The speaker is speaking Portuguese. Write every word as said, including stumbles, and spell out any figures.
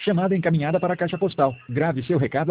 Chamada encaminhada para a caixa postal. Grave seu recado